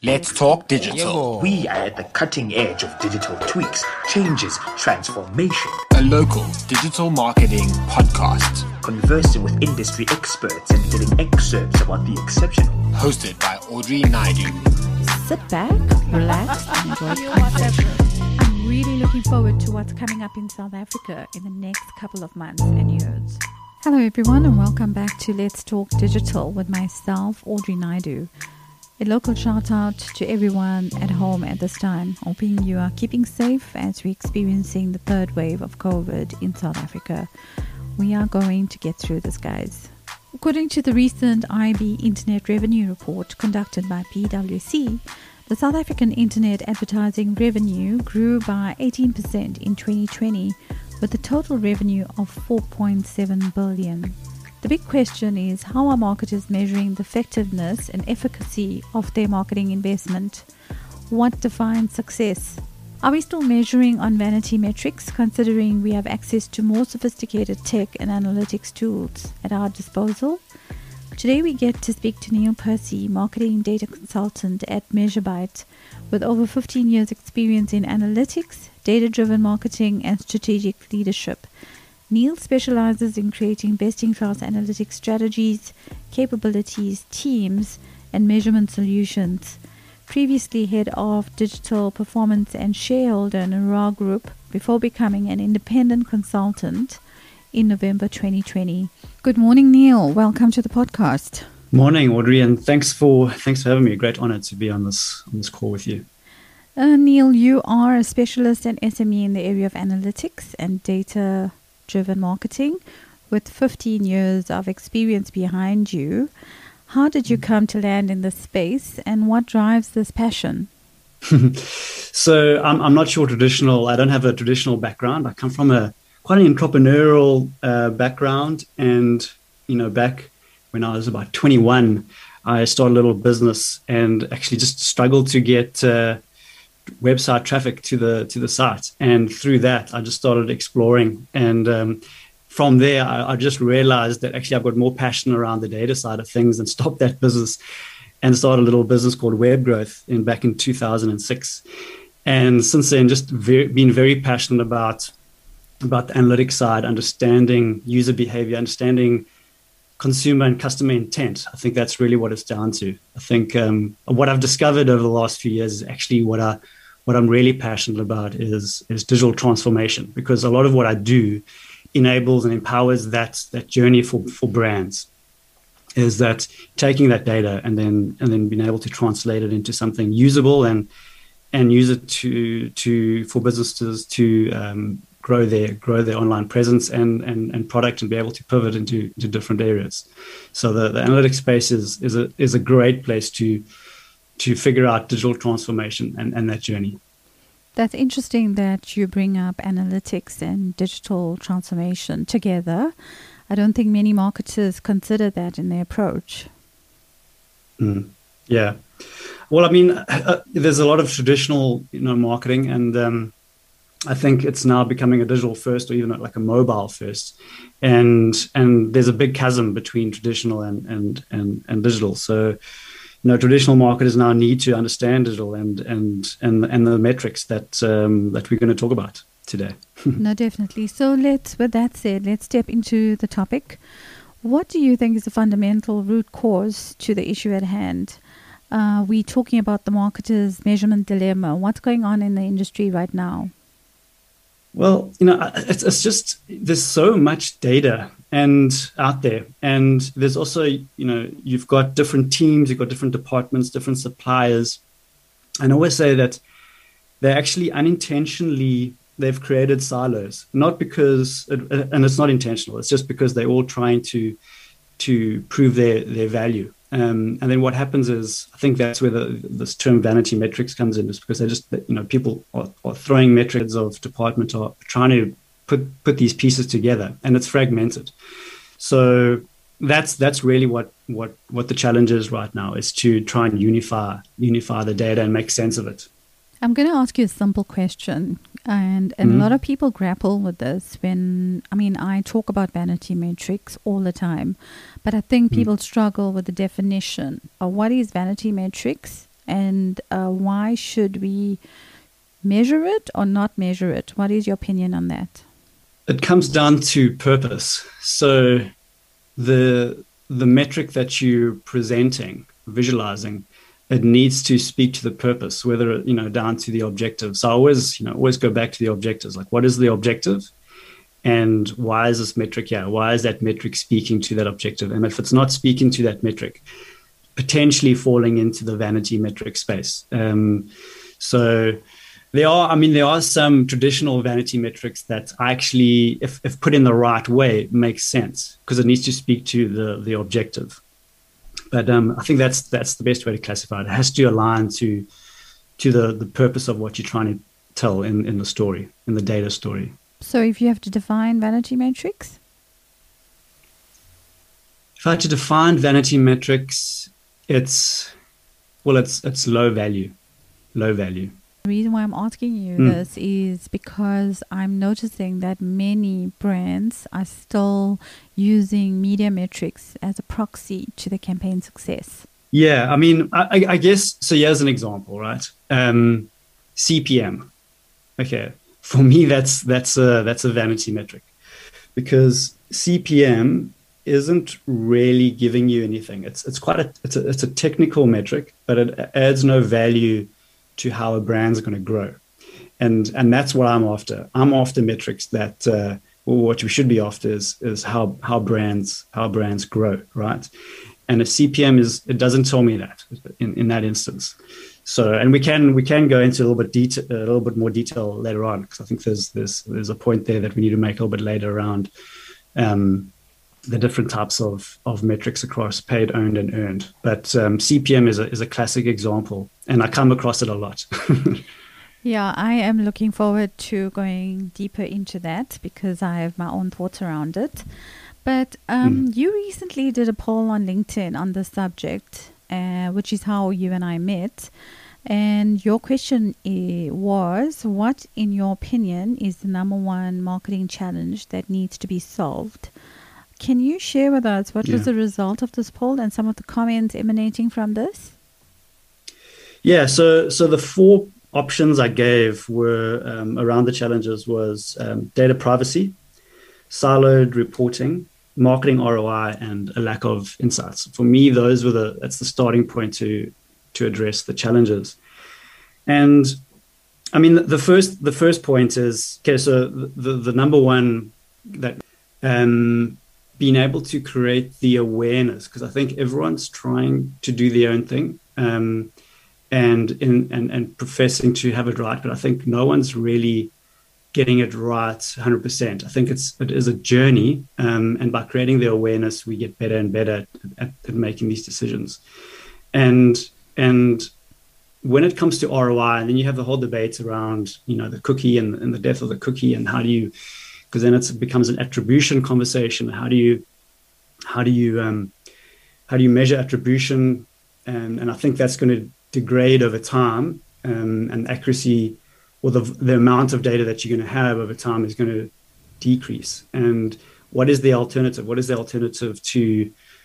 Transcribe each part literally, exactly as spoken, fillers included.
Let's talk digital. We are at the cutting edge of digital tweaks, changes, transformation. A local digital marketing podcast. Conversing with industry experts and getting excerpts about the exceptional. Hosted by Audrey Naidu. Sit back, relax, and enjoy the conversation. I'm really looking forward to what's coming up in South Africa in the next couple of months and years. Hello everyone and welcome back to Let's Talk Digital with myself, Audrey Naidu. A local shout out to everyone at home at this time, hoping you are keeping safe as we're experiencing the third wave of COVID in South Africa. We are going to get through this, guys. According to the recent I B Internet Revenue Report conducted by P W C, the South African Internet advertising revenue grew by eighteen percent in twenty twenty with a total revenue of four point seven billion. The big question is, how are marketers measuring the effectiveness and efficacy of their marketing investment? What defines success? Are we still measuring on vanity metrics, considering we have access to more sophisticated tech and analytics tools at our disposal? Today we get to speak to Neil Percy, marketing data consultant at MeasureByte, with over fifteen years experience in analytics, data-driven marketing and strategic leadership. Neil specializes in creating best-in-class analytics strategies, capabilities, teams, and measurement solutions. Previously head of digital performance and shareholder in Aurora Group before becoming an independent consultant in November twenty twenty. Good morning, Neil. Welcome to the podcast. Morning, Audrey, and thanks for thanks for having me. Great honor to be on this on this call with you. Uh, Neil, you are a specialist and S M E in the area of analytics and data driven marketing with fifteen years of experience behind you. How did you come to land in this space and what drives this passion? so I'm, I'm not sure traditional, I don't have a traditional background. I come from a quite an entrepreneurial uh, background, and you know, back when I was about twenty-one, I started a little business and actually just struggled to get uh, website traffic to the to the site, and through that I just started exploring, and um, from there I, I just realized that actually I've got more passion around the data side of things, and stopped that business and started a little business called Web Growth in back in two thousand six, and since then just very, been very passionate about about the analytics side, understanding user behavior, understanding consumer and customer intent. I think that's really what it's down to. I think um, what I've discovered over the last few years is actually what I, what I'm really passionate about is is digital transformation, because a lot of what I do enables and empowers that that journey for, for brands. Is that taking that data and then and then being able to translate it into something usable and and use it to to for businesses to um, grow their grow their online presence and, and, and product, and be able to pivot into, into different areas. So the, the analytics space is is a is a great place to to figure out digital transformation and, and that journey. That's interesting that you bring up analytics and digital transformation together. I don't think many marketers consider that in their approach. Mm, yeah. Well, I mean, uh, there's a lot of traditional, you know, marketing, and um, I think it's now becoming a digital first, or even like a mobile first, and and there's a big chasm between traditional and and and, and digital. So, you know, traditional marketers now need to understand digital and and and and the metrics that um, that we're going to talk about today. No, definitely. So let's, with that said, let's step into the topic. What do you think is the fundamental root cause to the issue at hand? Uh, we're talking about the marketer's measurement dilemma. What's going on in the industry right now? Well, you know, it's, it's just, there's so much data and out there. And there's also, you know, you've got different teams, you've got different departments, different suppliers. And I always say that they actually unintentionally, they've created silos, not because, it, and it's not intentional, it's just because they're all trying to to prove their, their value. Um, and then what happens is, I think that's where the, this term vanity metrics comes in, is because they just, you know, people are, are throwing metrics of department, are trying to put put these pieces together, and it's fragmented. So that's that's really what what what the challenge is right now, is to try and unify unify the data and make sense of it. I'm going to ask you a simple question, and, and mm-hmm. a lot of people grapple with this when, I mean, I talk about vanity metrics all the time, but I think people mm-hmm. struggle with the definition of what is vanity metrics and uh, why should we measure it or not measure it? What is your opinion on that? It comes down to purpose. So the the metric that you're presenting, visualizing, it needs to speak to the purpose, whether, you know, down to the objective. So I always, you know, always go back to the objectives. Like, what is the objective? And why is this metric here? Why is that metric speaking to that objective? And if it's not speaking to that metric, potentially falling into the vanity metric space. Um, so there are, I mean, there are some traditional vanity metrics that actually, if, if put in the right way, makes sense because it needs to speak to the, the objective. But um, I think that's that's the best way to classify it. It has to align to to the, the purpose of what you're trying to tell in, in the story, in the data story. So if you have to define vanity metrics? If I had to define vanity metrics, it's, well, it's it's low value, low value. The reason why I'm asking you Mm. this is because I'm noticing that many brands are still using media metrics as a proxy to the campaign success. Yeah, I mean, I, I guess, so here's an example, right? Um, C P M. Okay, for me, that's that's a, that's a vanity metric because C P M isn't really giving you anything. It's it's quite a it's a, it's a technical metric, but it adds no value to how a brand's going to grow. And and that's what I'm after. I'm after metrics that, uh, well, what we should be after is is how how brands how brands grow, right? And a C P M is, it doesn't tell me that in, in that instance. So, and we can we can go into a little bit detail, a little bit more detail later on, because I think there's there's there's a point there that we need to make a little bit later around um, the different types of of metrics across paid, owned, and earned. But um, C P M is a is a classic example, and I come across it a lot. Yeah, I am looking forward to going deeper into that because I have my own thoughts around it. But um, mm. you recently did a poll on LinkedIn on the subject, uh, which is how you and I met. And your question i- was, what, in your opinion, is the number one marketing challenge that needs to be solved? Can you share with us what Yeah. was the result of this poll and some of the comments emanating from this? Yeah, so so the four options I gave were um, around the challenges was um, data privacy, siloed reporting, marketing R O I, and a lack of insights. For me, those were the that's the starting point to to address the challenges. And I mean, the first the first point is, okay, so the the number one that um, being able to create the awareness, because I think everyone's trying to do their own thing. Um, and in and, and professing to have it right, but I think no one's really getting it right one hundred percent. I think it's it is a journey, um, and by creating the awareness, we get better and better at, at, at making these decisions. And and when it comes to R O I, and then you have the whole debate around, you know, the cookie and, and the death of the cookie, and how do you, because then it's, it becomes an attribution conversation. How do you how do you um, how do you measure attribution? And and I think that's going to degrade over time, um, and accuracy, or the the amount of data that you're going to have over time is going to decrease. And what is the alternative? What is the alternative to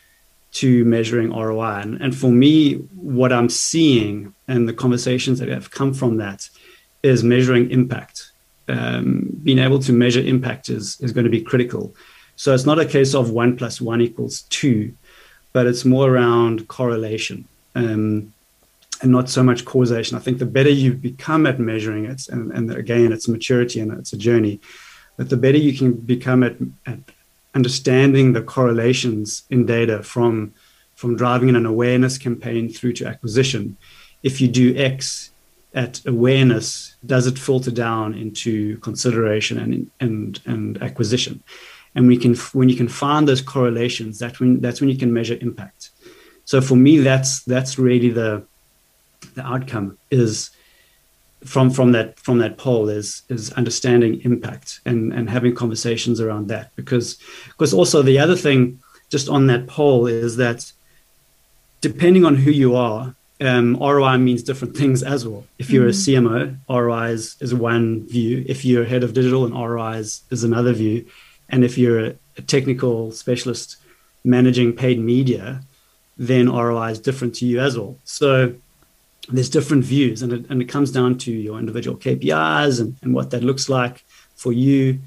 to measuring R O I? And, and for me, what I'm seeing and the conversations that have come from that is measuring impact. Um, being able to measure impact is is going to be critical. So it's not a case of one plus one equals two, but it's more around correlation. Um, and not so much causation. I think the better you become at measuring it, and, and again, it's maturity and it's a journey, but the better you can become at, at understanding the correlations in data from, from driving an awareness campaign through to acquisition. If you do X at awareness, does it filter down into consideration and, and, and acquisition? And we can, when you can find those correlations, that's when, that's when you can measure impact. So for me, that's, that's really the, the outcome is from from that from that poll is is understanding impact and and having conversations around that, because because also the other thing just on that poll is that depending on who you are, um, R O I means different things as well. If you're mm-hmm. a C M O, R O I is, is one view. If you're head of digital, and R O I is, is another view. And if you're a, a technical specialist managing paid media, then R O I is different to you as well. So there's different views, and it, and it comes down to your individual K P Is and, and what that looks like for you.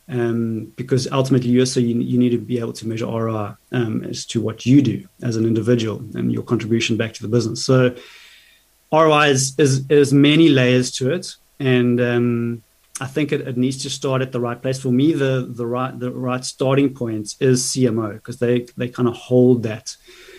Um, because ultimately you also you, you need to be able to measure R O I um, as to what you do as an individual and your contribution back to the business. So R O I is is, is many layers to it, and um, I think it, it needs to start at the right place. For me, the the right the right starting point is C M O, because they they kind of hold that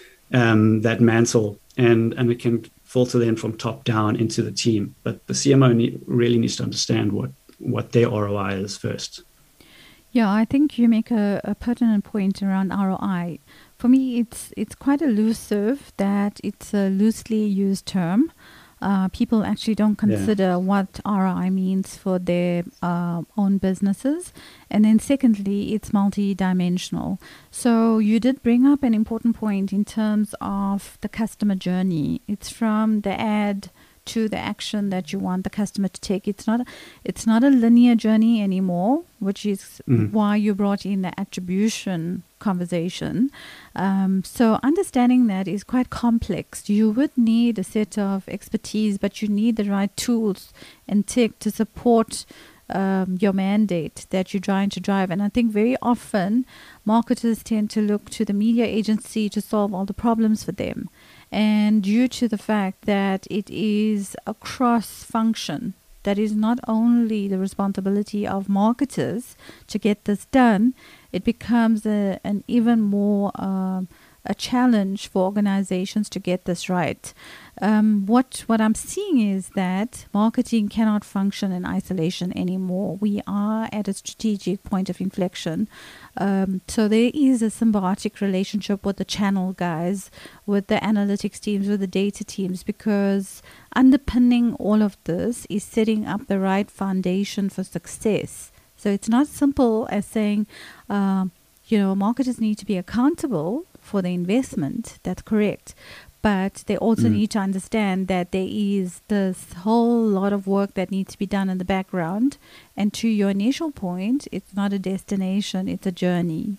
um, that mantle, and and it can filter then from top down into the team. But the C M O need, really needs to understand what what their R O I is first. Yeah, I think you make a, a pertinent point around R O I. For me, it's it's quite elusive that it's a loosely used term. Uh, people actually don't consider yeah. what R O I means for their uh, own businesses. And then secondly, it's multi-dimensional. So you did bring up an important point in terms of the customer journey. It's from the ad to the action that you want the customer to take. It's not, it's not a linear journey anymore, which is mm. why you brought in the attribution conversation. Um, so understanding that is quite complex. You would need a set of expertise, but you need the right tools and tech to support um, your mandate that you're trying to drive. And I think very often marketers tend to look to the media agency to solve all the problems for them. And due to the fact that it is a cross-function, that is not only the responsibility of marketers to get this done, it becomes a, an even more uh, a challenge for organizations to get this right. Um, what what I'm seeing is that marketing cannot function in isolation anymore. We are at a strategic point of inflection. Um, so there is a symbiotic relationship with the channel guys, with the analytics teams, with the data teams, because underpinning all of this is setting up the right foundation for success. So it's not simple as saying, um, you know, marketers need to be accountable for the investment. That's correct. But they also mm. need to understand that there is this whole lot of work that needs to be done in the background. And to your initial point, it's not a destination, it's a journey.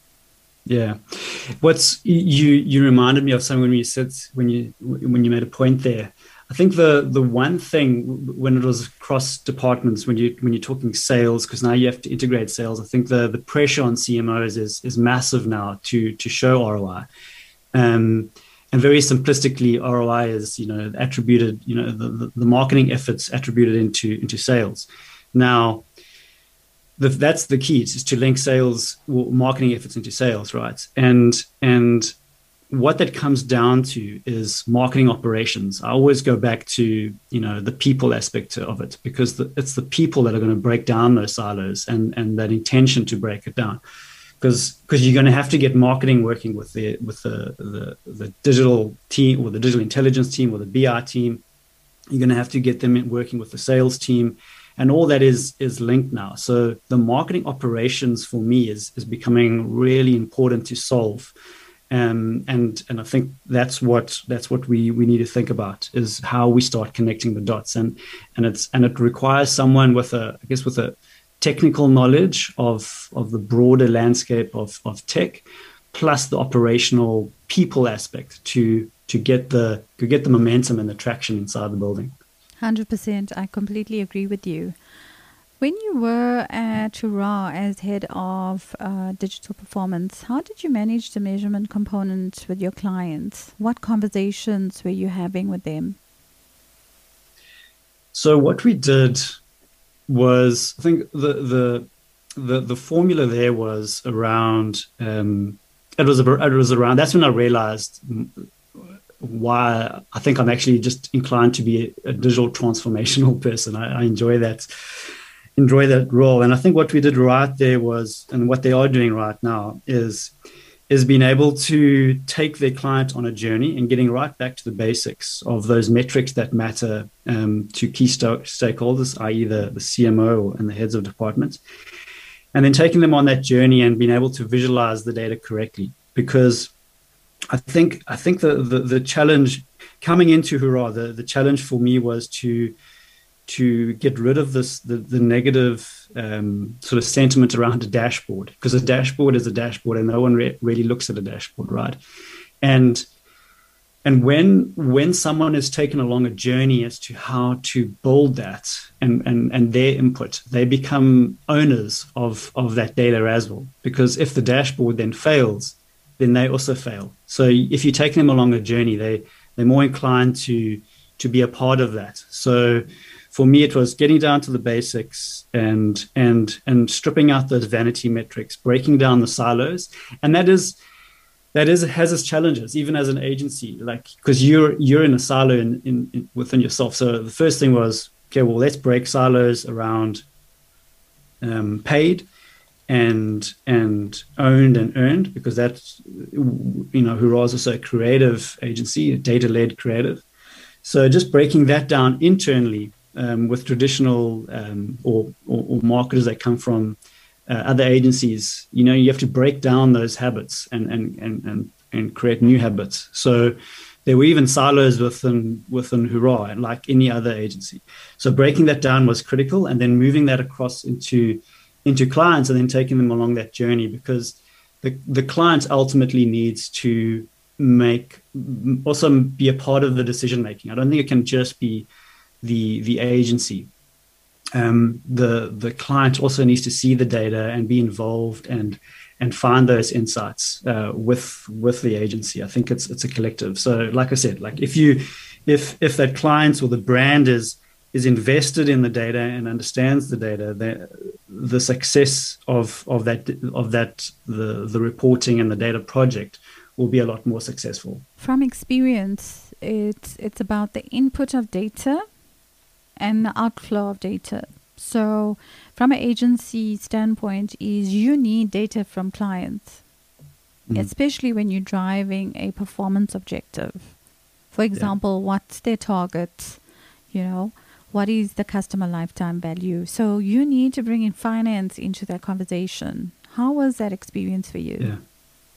Yeah. What's you you reminded me of something when you said when you when you made a point there. I think the the one thing when it was cross departments, when you when you're talking sales, because now you have to integrate sales, I think the the pressure on C M Os is is massive now to to show R O I. Um And very simplistically, R O I is, you know, attributed, you know, the, the, the marketing efforts attributed into into sales. Now, the, that's the key, is to link sales, or marketing efforts into sales, right? And and what that comes down to is marketing operations. I always go back to, you know, the people aspect of it, because the, it's the people that are going to break down those silos and and that intention to break it down. Because because you're going to have to get marketing working with the with the, the the digital team, or the digital intelligence team, or the B I team. You're going to have to get them in working with the sales team, and all that is is linked now. So the marketing operations for me is is becoming really important to solve, um, and and I think that's what that's what we we need to think about, is how we start connecting the dots, and and it's and it requires someone with a I guess with a technical knowledge of, of the broader landscape of, of tech, plus the operational people aspect to to get the to get the momentum and the traction inside the building. one hundred percent. I completely agree with you. When you were at Hurrah as head of uh, digital performance, how did you manage the measurement component with your clients? What conversations were you having with them? So what we did was, I think the the the, the formula there was around. Um, it was it was around. That's when I realized why I think I'm actually just inclined to be a, a digital transformational person. I, I enjoy that enjoy that role, and I think what we did right there was, and what they are doing right now is. is being able to take their client on a journey and getting right back to the basics of those metrics that matter um, to key st- stakeholders, that is the, the C M O and the heads of departments, and then taking them on that journey and being able to visualize the data correctly. Because I think I think the the, the challenge coming into Hurrah, the, the challenge for me was to to get rid of this the, the negative um, sort of sentiment around a dashboard, because a dashboard is a dashboard and no one re- really looks at a dashboard, right? And and when when someone is taken along a journey as to how to build that and, and, and their input, they become owners of, of that data as well. Because if the dashboard then fails, then they also fail. So if you take them along a journey, they, they're more inclined to, to be a part of that. So for me, it was getting down to the basics and and and stripping out those vanity metrics, breaking down the silos. And that is that is has its challenges, even as an agency, like because you're you're in a silo in, in, in within yourself. So the first thing was, okay, well, let's break silos around um, paid and and owned and earned, because that's, you know, Hurrah is also a creative agency, a data-led creative. So just breaking that down internally um, with traditional um, or, or, or marketers that come from uh, other agencies, you know, you have to break down those habits and and and and, and create new habits. So there were even silos within within Hurrah, like any other agency. So breaking that down was critical, and then moving that across into into clients, and then taking them along that journey, because the the client ultimately needs to make also be a part of the decision making. I don't think it can just be the the agency. Um, the the client also needs to see the data and be involved and and find those insights uh, with with the agency. I think it's it's a collective. So, like I said, like if you if if that client or the brand is is invested in the data and understands the data, the the success of of that of that the the reporting and the data project will be a lot more successful. From experience, it's it's about the input of data and the outflow of data. So from an agency standpoint, is you need data from clients, mm. especially when you're driving a performance objective. For example, yeah. what's their target? You know, what is the customer lifetime value? So you need to bring in finance into that conversation. How was that experience for you? Yeah.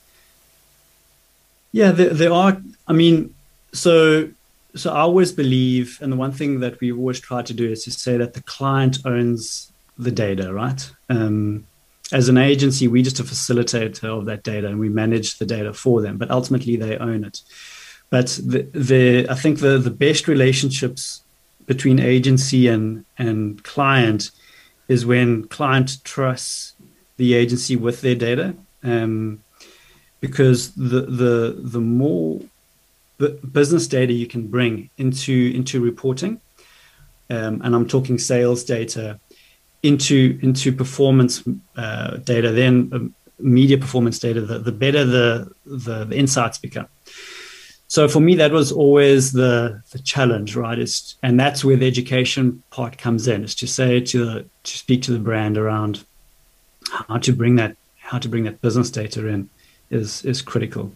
Yeah, there, there are, I mean, so so I always believe, and the one thing that we always try to do is to say that the client owns the data, right? Um, as an agency, we're just a facilitator of that data, and we manage the data for them, but ultimately they own it. But the, the I think the, the best relationships between agency and, and client is when client trusts the agency with their data. Um, because the the the more business data you can bring into into reporting, um, and I'm talking sales data, into into performance uh, data, then um, media performance data, the, the better the, the the insights become. So for me, that was always the the challenge, right? Is and that's where the education part comes in, is to say to the, to speak to the brand around how to bring that how to bring that business data in. is is critical.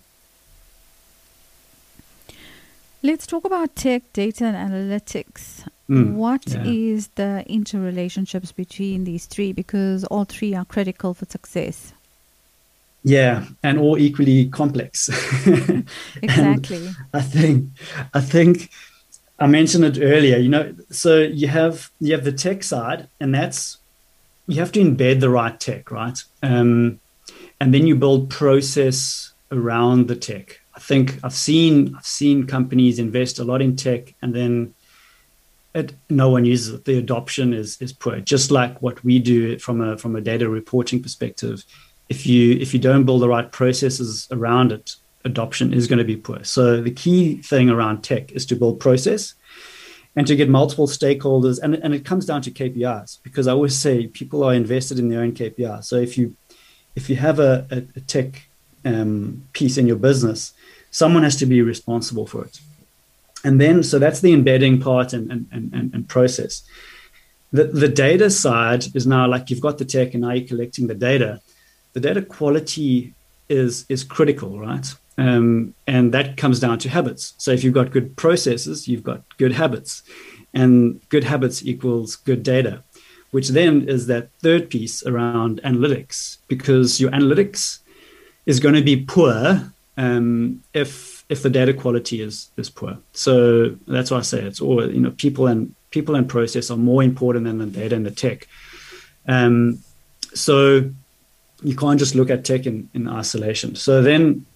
Let's talk about tech, data, and analytics. Mm, what yeah. is the interrelationships between these three? Because all three are critical for success. Yeah, and all equally complex. Exactly. I think I think I mentioned it earlier. You know, so you have you have the tech side, and that's you have to embed the right tech, right? Um, And then you build process around the tech. I think I've seen I've seen companies invest a lot in tech, and then it, no one uses it. The adoption is is poor. Just like what we do from a from a data reporting perspective, if you if you don't build the right processes around it, adoption is going to be poor. So the key thing around tech is to build process and to get multiple stakeholders, and and it comes down to K P Is, because I always say people are invested in their own K P I. So if you If you have a, a, a tech um, piece in your business, someone has to be responsible for it. And then, so that's the embedding part and, and, and, and process. The, the data side is now like you've got the tech and now you're collecting the data. The data quality is, is critical, right? Um, and that comes down to habits. So if you've got good processes, you've got good habits. And good habits equals good data, which then is that third piece around analytics, because your analytics is going to be poor um, if if the data quality is is poor. So that's why I say it's all, you know, people and people and process are more important than the data and the tech. Um, so you can't just look at tech in, in isolation. So then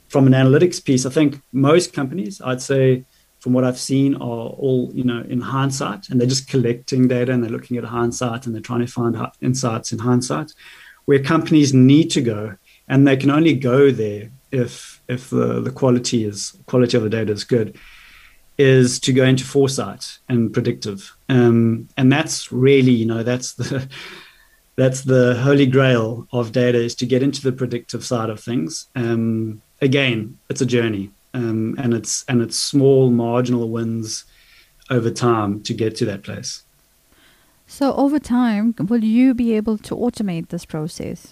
from an analytics piece, I think most companies, I'd say, from what I've seen, are all, you know, in hindsight, and they're just collecting data and they're looking at hindsight and they're trying to find insights in hindsight, where companies need to go, and they can only go there if if the, the quality is quality of the data is good, is to go into foresight and predictive. Um, and that's really, you know, that's the that's the holy grail of data, is to get into the predictive side of things. Um, again, it's a journey. Um, and it's and it's small marginal wins over time to get to that place. So over time, will you be able to automate this process?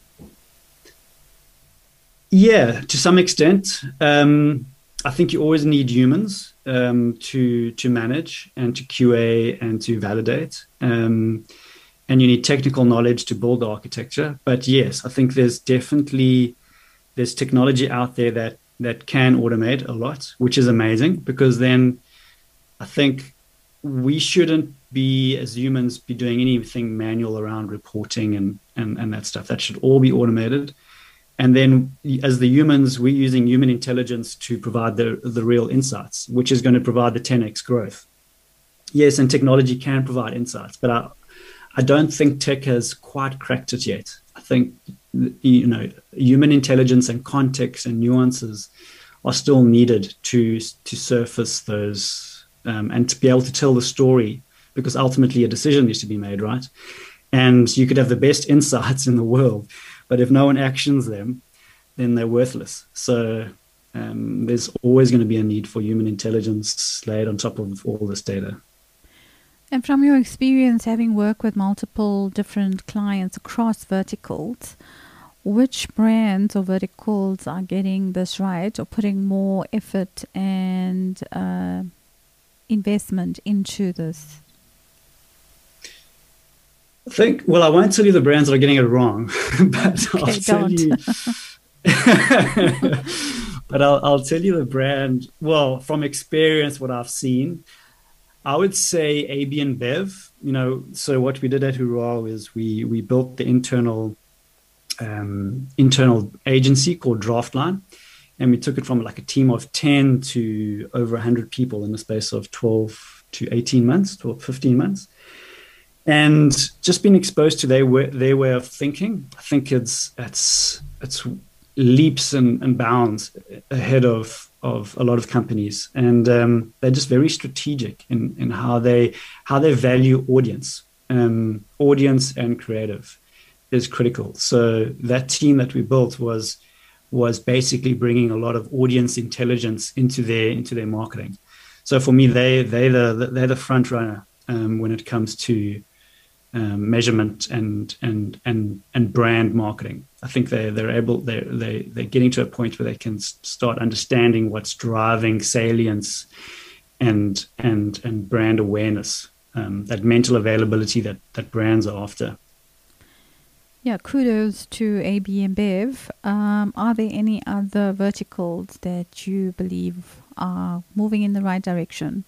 Yeah, to some extent. Um, I think you always need humans um, to to manage and to Q A and to validate. Um, and you need technical knowledge to build the architecture. But yes, I think there's definitely there's technology out there that that can automate a lot, which is amazing, because then I think we shouldn't be, as humans, be doing anything manual around reporting and, and, and that stuff. That should all be automated. And then as the humans, we're using human intelligence to provide the, the real insights, which is going to provide the ten X growth. Yes, and technology can provide insights, but I, I don't think tech has quite cracked it yet. I think, you know, human intelligence and context and nuances are still needed to to surface those um, and to be able to tell the story, because ultimately a decision needs to be made, right? And you could have the best insights in the world, but if no one actions them, then they're worthless. So um, there's always going to be a need for human intelligence laid on top of all this data. And from your experience, having worked with multiple different clients across verticals, which brands or verticals are getting this right, or putting more effort and uh, investment into this? I think, well, I won't tell you the brands that are getting it wrong, but Okay, I'll tell don't. you. But I'll, I'll tell you the brand. Well, from experience, what I've seen, I would say A B InBev. You know, so what we did at Hurrah is we we built the internal um, internal agency called Draftline, and we took it from like a team of ten to over one hundred people in the space of twelve to eighteen months, twelve, fifteen months. And just being exposed to their way, their way of thinking, I think it's it's it's leaps and, and bounds ahead of of a lot of companies, and um, they're just very strategic in, in how they how they value audience. Um, audience and creative is critical. So that team that we built was was basically bringing a lot of audience intelligence into their into their marketing. So for me, they they the they're the front runner um, when it comes to um, measurement and and and and brand marketing. I think they they're able they they they're getting to a point where they can start understanding what's driving salience and and and brand awareness, um, that mental availability that that brands are after. Yeah, kudos to A B InBev. Um, are there any other verticals that you believe are moving in the right direction?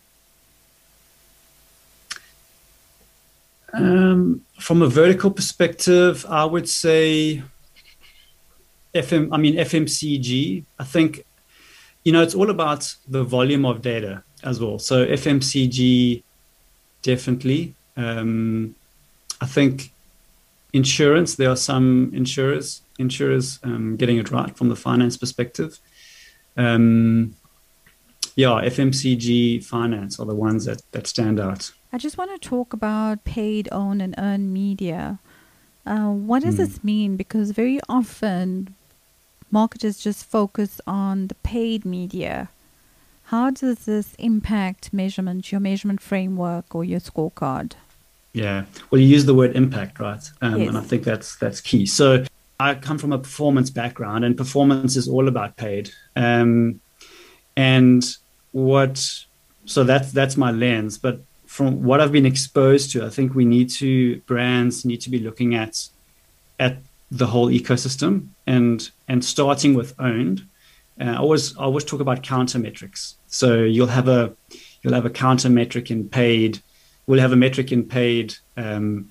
Um, from a vertical perspective, I would say F M. I mean F M C G. I think, you know, it's all about the volume of data as well. So F M C G, definitely. Um, I think insurance. There are some insurers insurers um, getting it right from the finance perspective. Um, yeah, F M C G, finance are the ones that that stand out. I just want to talk about paid, owned, and earned media. Uh, what does mm. this mean? Because very often marketers just focus on the paid media. How does this impact measurement, your measurement framework or your scorecard? Yeah, well, you use the word impact, right? Um, yes. And I think that's that's key. So I come from a performance background, and performance is all about paid. Um, and what, so that's that's my lens. But from what I've been exposed to, I think we need to, brands need to be looking at at the whole ecosystem and and starting with owned. Uh, I always I always talk about counter metrics. So you'll have a you'll have a counter metric in paid. We'll have a metric in paid um,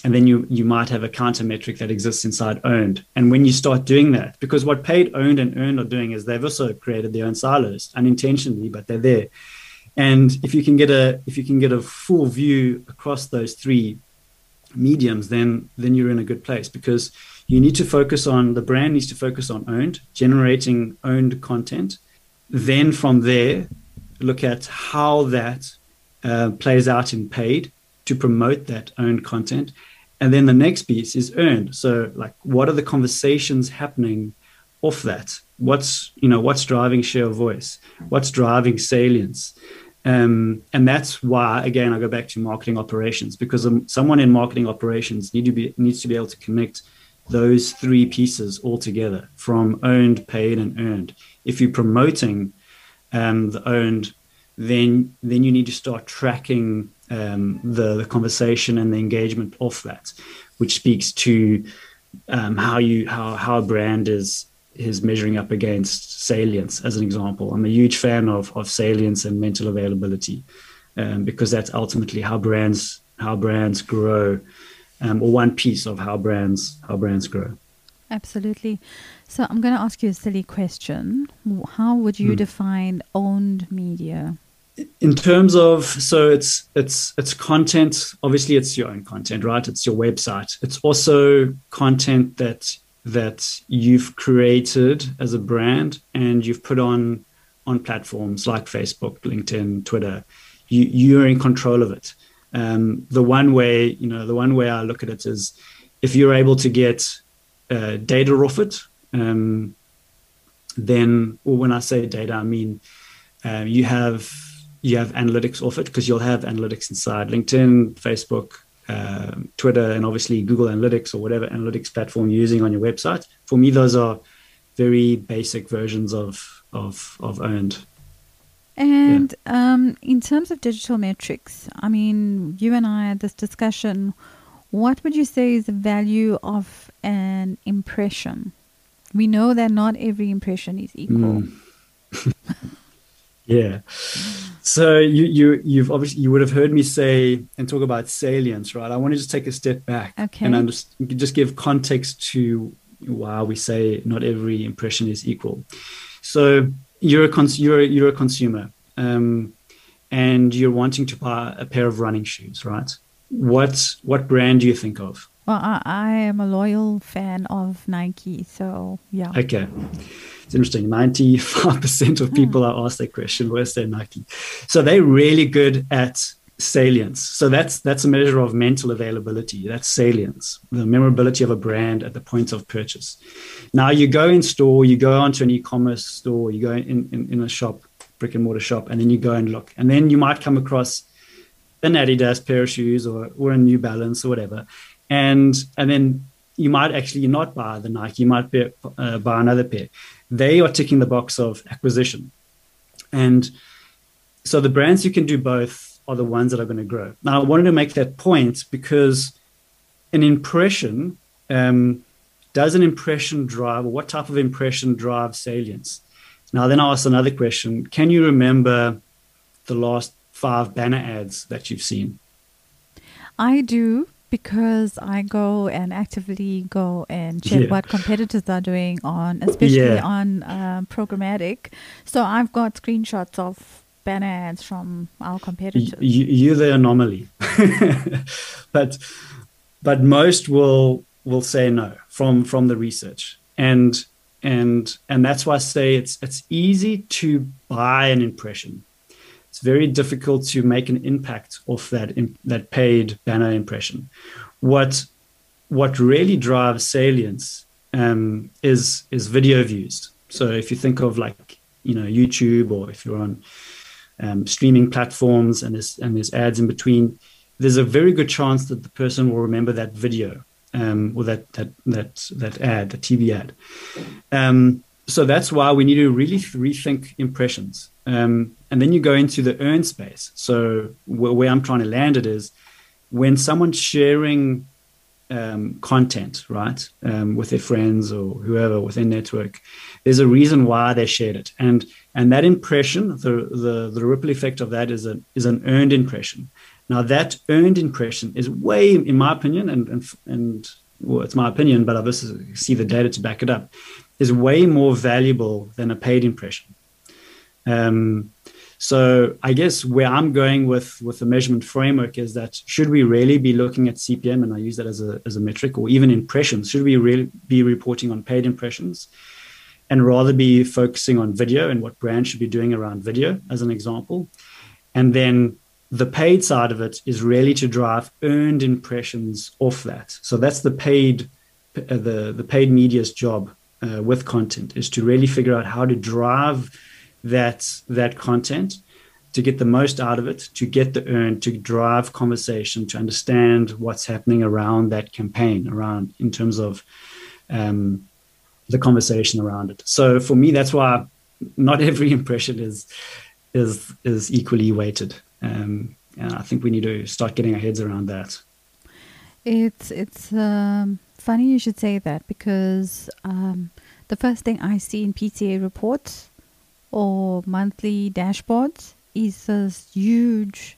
and then you you might have a counter metric that exists inside owned. And when you start doing that, because what paid, owned, and earned are doing is they've also created their own silos unintentionally, but they're there. And if you can get a if you can get a full view across those three mediums, then then you're in a good place, because you need to focus on, the brand needs to focus on owned, generating owned content. Then from there, look at how that uh, plays out in paid to promote that owned content. And then the next piece is earned. So like, what are the conversations happening off that? What's, you know, what's driving share of voice? What's driving salience? Um, and that's why, again, I go back to marketing operations, because um, someone in marketing operations need to be needs to be able to connect those three pieces all together, from owned, paid, and earned. If you're promoting um, the owned, then then you need to start tracking um, the, the conversation and the engagement off that, which speaks to um, how you how how a brand is is measuring up against salience. As an example, I'm a huge fan of of salience and mental availability, um, because that's ultimately how brands how brands grow, um, or one piece of how brands how brands grow. Absolutely. So I'm going to ask you a silly question. How would you hmm. define owned media? In terms of, so it's it's it's content. Obviously, it's your own content, right? It's your website. It's also content that that you've created as a brand and you've put on on platforms like Facebook, LinkedIn, Twitter. You you're in control of it. Um, the one way, you know, the one way I look at it is, if you're able to get uh, data off it, um, then, or when I say data, I mean um, you have you have analytics off it, because you'll have analytics inside LinkedIn, Facebook, uh, Twitter, and obviously Google Analytics or whatever analytics platform you're using on your website. For me, those are very basic versions of of, of owned. And yeah. um, in terms of digital metrics, I mean, you and I had this discussion. What would you say is the value of an impression? We know that not every impression is equal. Mm. Yeah. So you you you've obviously you would have heard me say and talk about salience, right? I want to just take a step back okay. and under, just give context to why we say not every impression is equal. So you're a cons- you're you're a consumer, um, and you're wanting to buy a pair of running shoes, right? What what brand do you think of? Well, I, I am a loyal fan of Nike, so yeah. Okay. It's interesting. ninety-five percent of people I ask that question will say Nike. So they're really good at salience. So that's that's a measure of mental availability. That's salience, the memorability of a brand at the point of purchase. Now you go in store, you go onto an e-commerce store, you go in, in, in a shop, brick and mortar shop, and then you go and look. And then you might come across an Adidas pair of shoes or, or a New Balance or whatever. And and then you might actually not buy the Nike, you might be, uh, buy another pair. They are ticking the box of acquisition. And so the brands who can do both are the ones that are going to grow. Now, I wanted to make that point because an impression, um, does an impression drive, or what type of impression drives salience? Now, then I'll ask another question. Can you remember the last five banner ads that you've seen? I do, because I go and actively go and check yeah. what competitors are doing on, especially yeah. on uh, programmatic. So I've got screenshots of banner ads from our competitors. You, you're the anomaly, but but most will will say no from from the research, and and and that's why I say it's it's easy to buy an impression. It's very difficult to make an impact off that in, that paid banner impression. What what really drives salience um, is is video views. So if you think of like you know YouTube, or if you're on um, streaming platforms and there's and there's ads in between, there's a very good chance that the person will remember that video um, or that that that that ad, the T V ad. Um, so that's why we need to really rethink impressions. Um, and then you go into the earn space. So where, where I'm trying to land it is when someone's sharing um, content, right, um, with their friends or whoever within network, there's a reason why they shared it. And and that impression, the the, the ripple effect of that is a, is an earned impression. Now, that earned impression is way, in my opinion, and, and, and well, it's my opinion, but I obviously see the data to back it up, is way more valuable than a paid impression. Um, so I guess where I'm going with, with the measurement framework is that should we really be looking at C P M, and I use that as a, as a metric, or even impressions, should we really be reporting on paid impressions and rather be focusing on video and what brands should be doing around video, as an example? And then the paid side of it is really to drive earned impressions off that. So that's the paid, uh, the, the paid media's job uh, with content, is to really figure out how to drive that, that content to get the most out of it, to get the earned, to drive conversation, to understand what's happening around that campaign, around in terms of um, the conversation around it. So for me, that's why not every impression is is is equally weighted. Um, and I think we need to start getting our heads around that. It's it's um, funny you should say that, because um, the first thing I see in P T A reports or monthly dashboards is this huge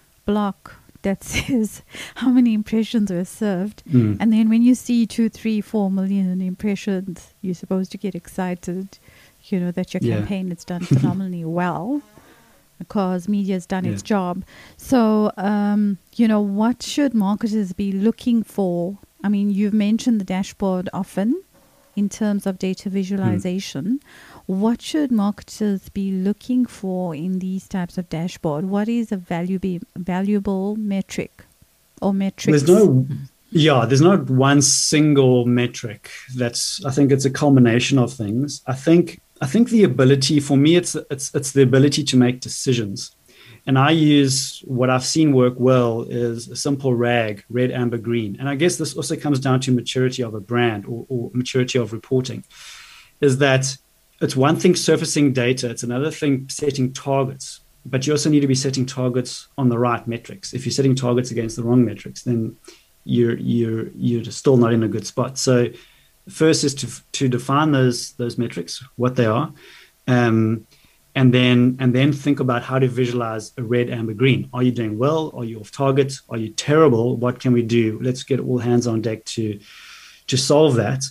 block that says how many impressions were served. Mm. And then when you see two, three, four million impressions, you're supposed to get excited, you know, that your yeah. campaign has done phenomenally well, because media's done yeah. its job. So, um, you know, what should marketers be looking for? I mean, you've mentioned the dashboard often in terms of data visualization. Mm. What should marketers be looking for in these types of dashboard? What is a valuable valuable metric or metrics? There's no, yeah, there's not one single metric. That's, I think it's a culmination of things. I think, I think the ability, for me, it's it's it's the ability to make decisions. And I use, what I've seen work well is a simple RAG, red, amber, green. And I guess this also comes down to maturity of a brand, or, or maturity of reporting, is that it's one thing surfacing data, it's another thing setting targets, but you also need to be setting targets on the right metrics. If you're setting targets against the wrong metrics, then you're you're you're still not in a good spot. So first is to to define those those metrics, what they are, um, and then and then think about how to visualize a red, amber, green. Are you doing well? Are you off target? Are you terrible? What can we do? Let's get all hands on deck to to solve that.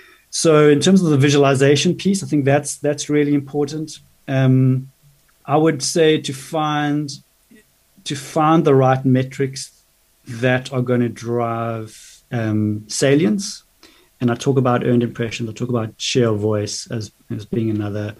So in terms of the visualization piece, I think that's that's really important. Um, I would say to find to find the right metrics that are going to drive um, salience. And I talk about earned impressions. I talk about share of voice as, as being another.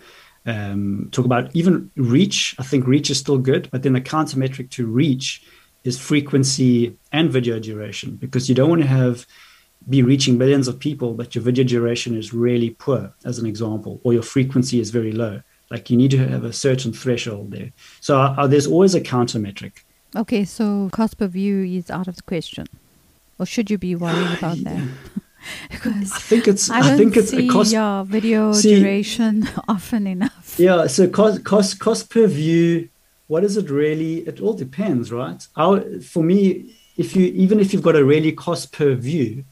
Um, talk about even reach. I think reach is still good, but then the counter metric to reach is frequency and video duration, because you don't want to have be reaching millions of people, but your video duration is really poor, as an example, or your frequency is very low. Like, you need to have a certain threshold there. So uh, there's always a counter metric. Okay, so cost per view is out of the question, or should you be worried about that? Because I think it's. I don't I think it's see a cost. your video see, duration often enough. Yeah. So cost cost cost per view. What is it really? It all depends, right? Our, for me, if you even if you've got a really cost per view,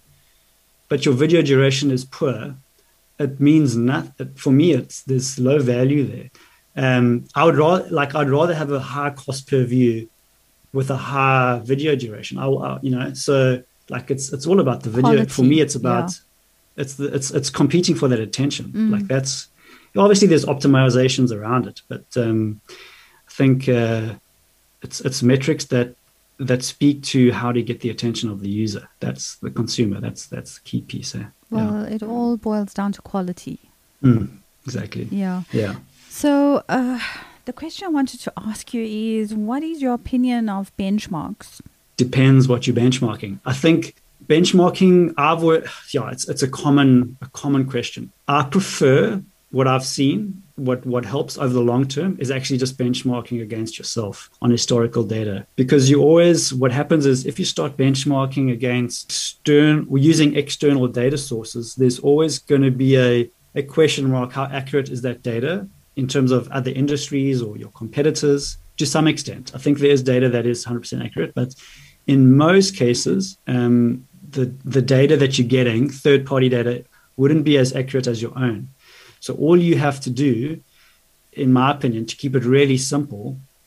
but your video duration is poor, it means nothing. For me, it's there's low value there. Um, I would rather like I'd rather have a high cost per view with a high video duration. I, I you know, so like it's it's all about the video. Quality, for me, it's about yeah. it's the, it's it's competing for that attention. Mm. Like that's obviously there's optimizations around it, but um, I think uh, it's it's metrics that. that speak to how to get the attention of the user. That's the consumer. That's that's the key piece there. Well, yeah. it all boils down to quality. Mm, exactly. Yeah. Yeah. So uh, the question I wanted to ask you is, what is your opinion of benchmarks? Depends what you're benchmarking. I think benchmarking, I've worked, yeah, it's it's a common a common question. I prefer what I've seen. What what helps over the long term is actually just benchmarking against yourself on historical data, because you always, what happens is if you start benchmarking against external, using external data sources, there's always going to be a, a question mark. How accurate is that data in terms of other industries or your competitors? To some extent, I think there is data that is one hundred percent accurate, but in most cases, um, the the data that you're getting, third party data, wouldn't be as accurate as your own. So all you have to do, in my opinion, to keep it really simple,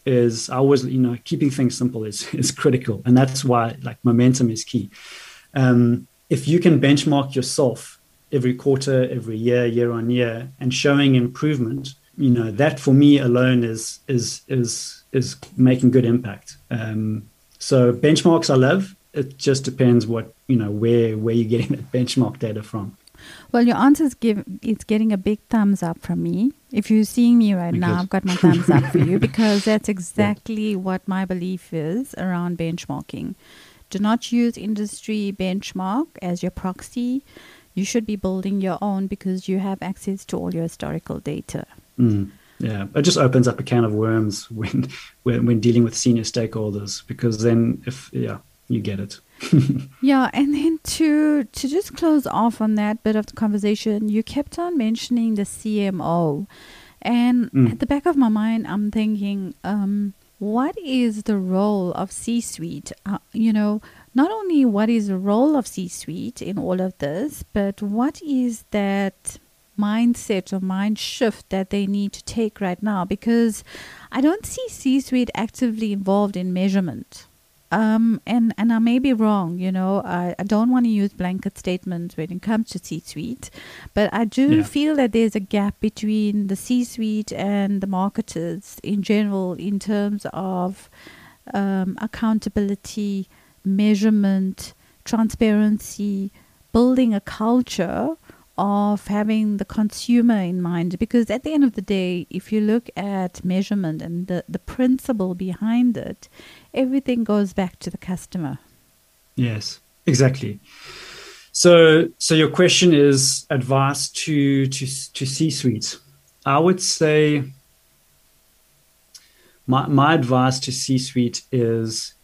is I always, you know, keeping things simple is is critical, and that's why like momentum is key. Um, if you can benchmark yourself every quarter, every year, year on year, and showing improvement, you know, that for me alone is is is is making good impact. Um, so benchmarks I love. It just depends what, you know, where where you're getting that benchmark data from. Well, your answer is give it's getting a big thumbs up from me. If you're seeing me right now, I've got my thumbs up for you, because that's exactly yeah. what my belief is around benchmarking. Do not use industry benchmark as your proxy. You should be building your own because you have access to all your historical data. Mm, yeah, it just opens up a can of worms when, when when dealing with senior stakeholders, because then if yeah, you get it. Yeah, and then to to just close off on that bit of the conversation, you kept on mentioning the C M O, and mm. at the back of my mind, I'm thinking, um, what is the role of C-suite? Uh, you know, not only what is the role of C-suite in all of this, but what is that mindset or mind shift that they need to take right now? Because I don't see C-suite actively involved in measurement. Um, and, and I may be wrong, you know, I, I don't want to use blanket statements when it comes to C-suite, but I do yeah. feel that there's a gap between the C-suite and the marketers in general in terms of um, accountability, measurement, transparency, building a culture of having the consumer in mind. Because at the end of the day, if you look at measurement and the, the principle behind it, everything goes back to the customer. Yes, exactly. So so your question is advice to to to C-suite. I would say my my advice to C-suite is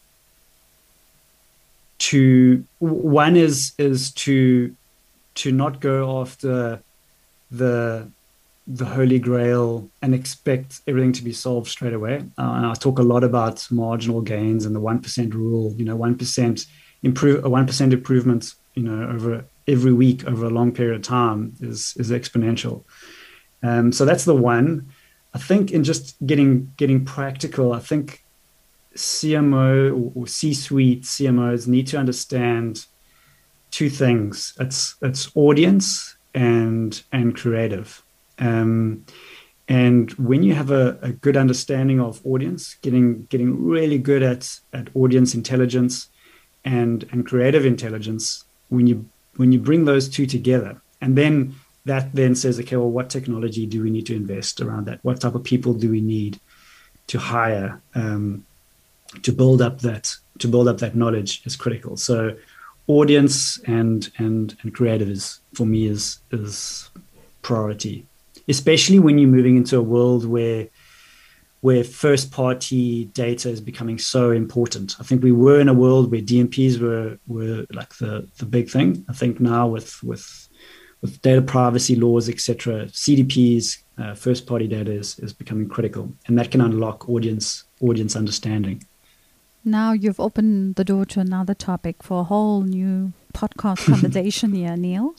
to one is is to to not go after the the holy grail and expect everything to be solved straight away. Uh, and I talk a lot about marginal gains and the one percent rule, you know, one percent improve, a one percent improvement, you know, over every week over a long period of time is, is exponential. Um, so that's the one. I think in just getting, getting practical, I think C M O or, or C-suite C M Os need to understand two things. It's, it's audience and, and creative. Um, and when you have a, a good understanding of audience, getting getting really good at, at audience intelligence and, and creative intelligence, when you when you bring those two together, and then that then says, okay, well, what technology do we need to invest around that? What type of people do we need to hire um, to build up that to build up that knowledge is critical. So audience and and and creative is for me is is priority. Especially when you're moving into a world where where first-party data is becoming so important. I think we were in a world where D M Ps were were like the, the big thing. I think now with with with data privacy laws, et cetera, C D Ps, uh, first-party data is, is becoming critical, and that can unlock audience audience understanding. Now you've opened the door to another topic for a whole new podcast conversation here, Neil.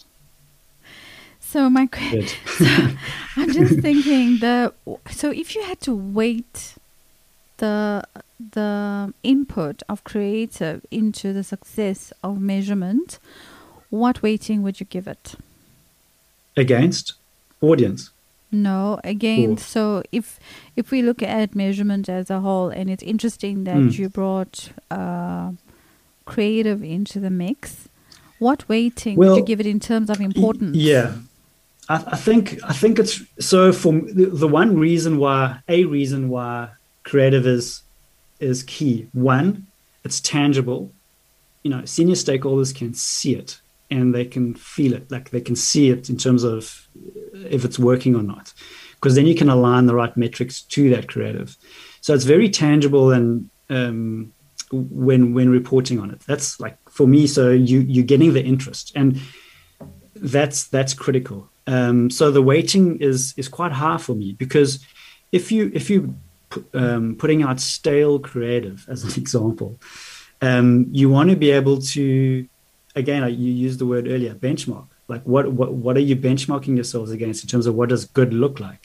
So my question, so I'm just thinking the so if you had to weight the the input of creative into the success of measurement, what weighting would you give it? Against audience? No, against. Or. So if if we look at measurement as a whole, and it's interesting that mm. you brought uh, creative into the mix, what weighting well, would you give it in terms of importance? Yeah. I think I think it's so for the, the one reason why a reason why creative is is key. One, it's tangible. You know, senior stakeholders can see it and they can feel it. Like they can see it in terms of if it's working or not, because then you can align the right metrics to that creative. So it's very tangible and um, when when reporting on it. That's like for me. So you you're getting the interest, and that's that's critical. Um, so the weighting is is quite high for me, because if you if you um, putting out stale creative as an example, um, you want to be able to, again, you used the word earlier, benchmark. Like what what what are you benchmarking yourselves against in terms of what does good look like?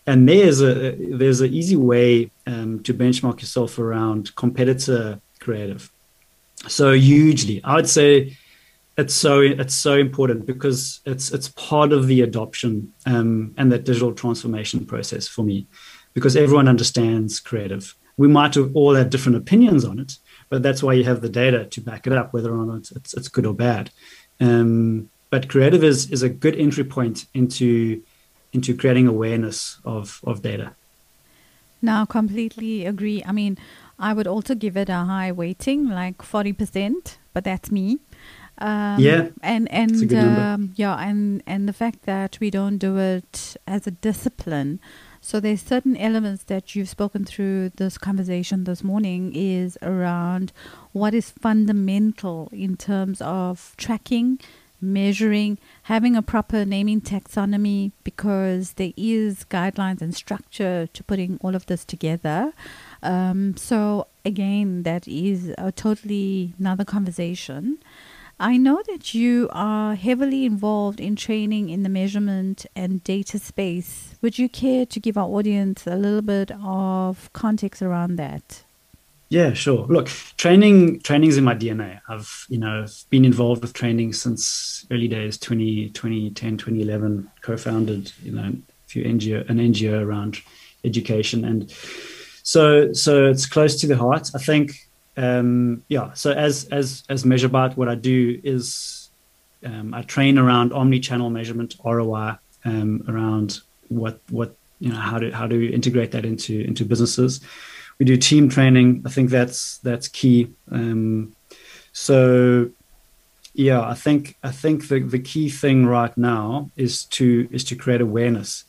and there's a there's an easy way um, to benchmark yourself around competitor creative. So hugely, I would say it's so it's so important because it's it's part of the adoption um, and that digital transformation process for me, because everyone understands creative. We might have all have different opinions on it, but that's why you have the data to back it up, whether or not it's it's good or bad. Um, but creative is is a good entry point into into creating awareness of of data. Now, completely agree. I mean, I would also give it a high weighting, like forty percent, but that's me. Um, yeah, and and um, yeah, and and the fact that we don't do it as a discipline. So there's certain elements that you've spoken through this conversation this morning is around what is fundamental in terms of tracking, measuring, having a proper naming taxonomy, because there is guidelines and structure to putting all of this together. Um, so again, that is a totally another conversation. I know that you are heavily involved in training in the measurement and data space. Would you care to give our audience a little bit of context around that? Yeah, sure. Look, training training is in my D N A. I've, you know, been involved with training since early days, twenty, twenty ten, twenty eleven, co-founded, you know, a few N G O, an N G O around education. And so so it's close to the heart. I think, um, yeah, so as as as MeasureByte, what I do is um, I train around omni-channel measurement, R O I, um, around what, what you know, how to how to integrate that into into businesses. We do team training. I think that's that's key. Um, so, yeah, I think I think the, the key thing right now is to is to create awareness.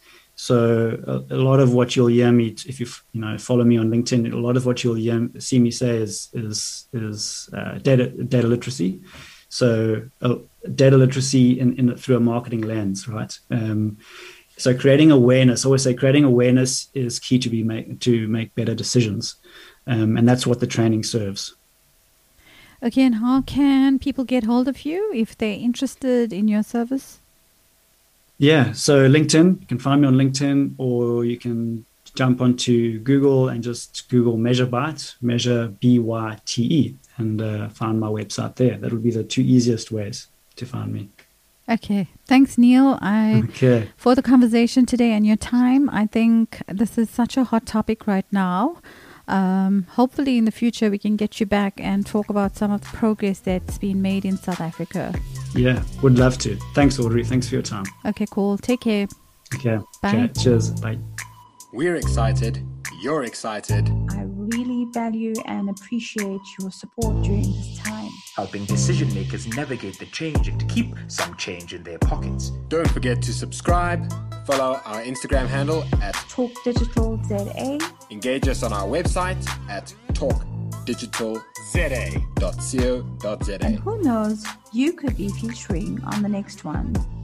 So a, a lot of what you'll hear me, if you you know follow me on LinkedIn, a lot of what you'll hear, see me say is is is uh, data data literacy. So uh, data literacy in, in through a marketing lens, right? Um, So creating awareness, I always say creating awareness is key to be make, to make better decisions. Um, and that's what the training serves. Okay, and how can people get hold of you if they're interested in your service? Yeah, so LinkedIn, you can find me on LinkedIn, or you can jump onto Google and just Google MeasureByte, measure B Y T E, and uh, find my website there. That would be the two easiest ways to find me. Okay. Thanks, Neil, I, okay. for the conversation today and your time. I think this is such a hot topic right now. Um, hopefully in the future we can get you back and talk about some of the progress that's been made in South Africa. Yeah, would love to. Thanks, Audrey. Thanks for your time. Okay, cool. Take care. Okay. Bye. Okay. Cheers. Bye. We're excited. You're excited. I really value and appreciate your support during this time, helping decision makers navigate the change and to keep some change in their pockets. Don't forget to subscribe, follow our Instagram handle at Talk Digital Z A, engage us on our website at talk digital z a dot co dot z a. and who knows, you could be featuring on the next one.